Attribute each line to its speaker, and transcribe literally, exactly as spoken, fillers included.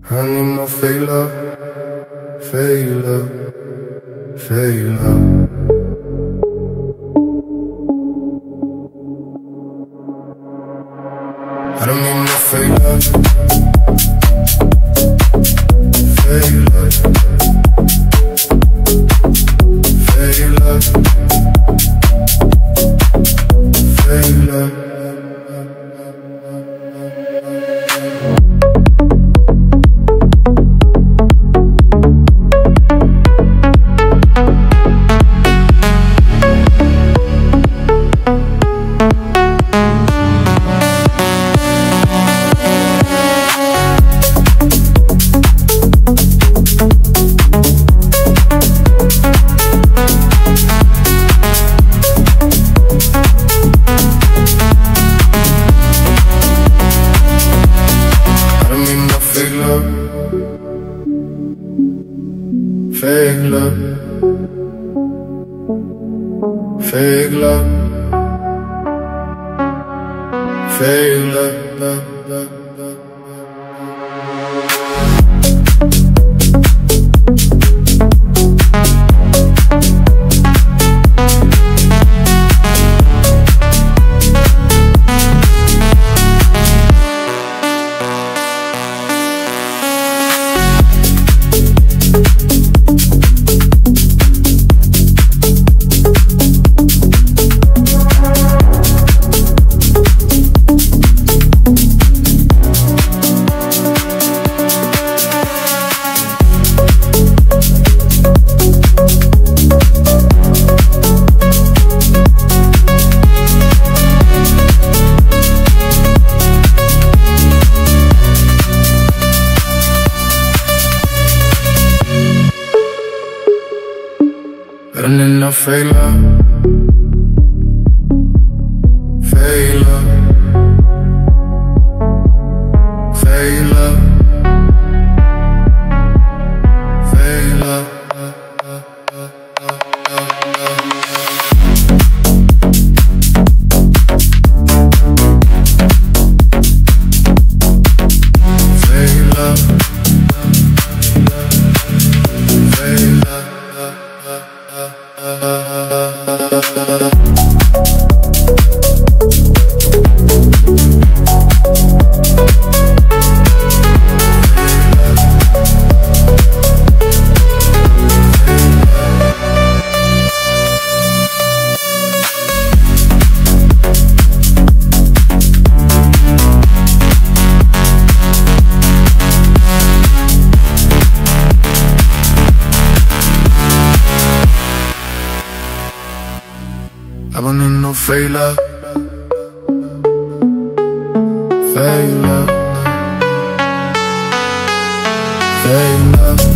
Speaker 1: I need more fake love, fake love, fake love. I don't need no fake love, fake love, fake love, fake love. Fake love, fake love, fake love, love, love, love. I don't need no fake love, fake love, fake love, fake love, fake love, fake love. I don't need no fake love, fake love, fake love.